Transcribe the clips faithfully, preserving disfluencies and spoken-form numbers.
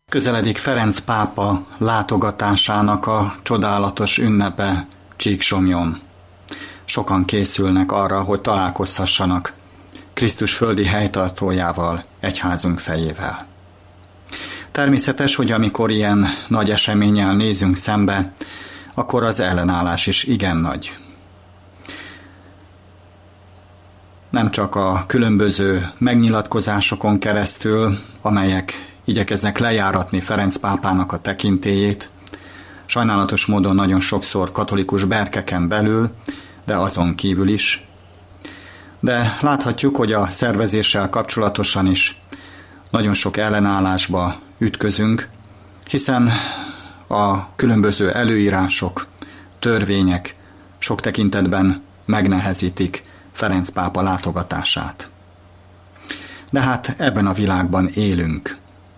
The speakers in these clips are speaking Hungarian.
Közeledik Ferenc pápa látogatásának a csodálatos ünnepe Csíksomlyón. Sokan készülnek arra, hogy találkozhassanak Krisztus földi helytartójával, egyházunk fejével. Természetes, hogy amikor ilyen nagy eseménnyel nézünk szembe, akkor az ellenállás is igen nagy. Nem csak a különböző megnyilatkozásokon keresztül, amelyek igyekeznek lejáratni Ferenc pápának a tekintélyét, sajnálatos módon nagyon sokszor katolikus berkeken belül, de azon kívül is. De láthatjuk, hogy a szervezéssel kapcsolatosan is nagyon sok ellenállásba ütközünk, hiszen a különböző előírások, törvények sok tekintetben megnehezítik Ferenc pápa látogatását. De hát ebben a világban élünk.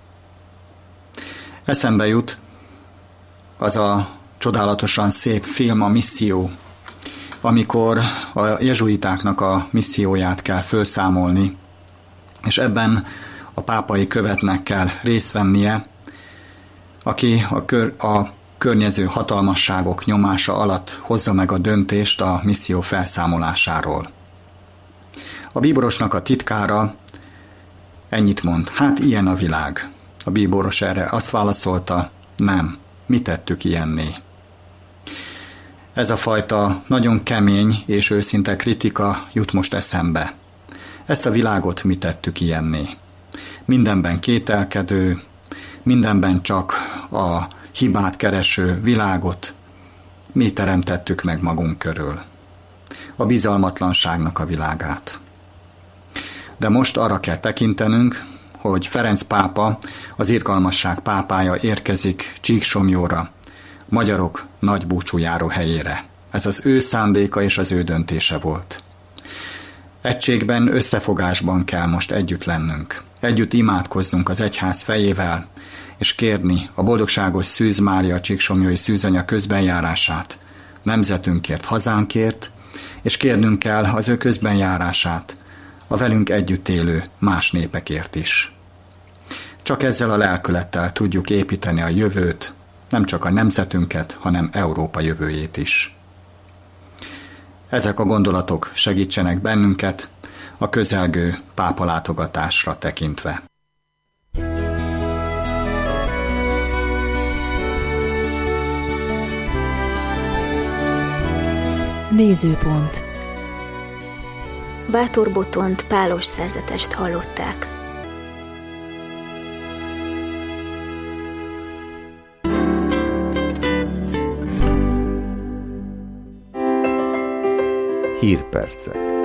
Eszembe jut az a csodálatosan szép film, a Misszió, amikor a jezsuitáknak a misszióját kell felszámolni, és ebben a pápai követnek kell részt vennie, aki a, kör, a környező hatalmasságok nyomása alatt hozza meg a döntést a misszió felszámolásáról. A bíborosnak a titkára ennyit mond: hát ilyen a világ. A bíboros erre azt válaszolta: nem, mi tettük ilyenné. Ez a fajta nagyon kemény és őszinte kritika jut most eszembe. Ezt a világot mi tettük ilyenné. Mindenben kételkedő, mindenben csak a hibát kereső világot mi teremtettük meg magunk körül. A bizalmatlanságnak a világát. De most arra kell tekintenünk, hogy Ferenc pápa, az irgalmasság pápája érkezik Csíksomlyóra, magyarok nagy búcsújáró helyére. Ez az ő szándéka és az ő döntése volt. Egységben, összefogásban kell most együtt lennünk. Együtt imádkoznunk az egyház fejével, és kérni a boldogságos Szűz Mária csíksomlyói szűzanya közbenjárását, nemzetünkért, hazánkért, és kérnünk kell az ő közbenjárását a velünk együtt élő más népekért is. Csak ezzel a lelkülettel tudjuk építeni a jövőt, nem csak a nemzetünket, hanem Európa jövőjét is. Ezek a gondolatok segítsenek bennünket a közelgő pápa látogatásra tekintve. Nézőpont. Bátor Botont pálos szerzetest hallották. Hírpercek.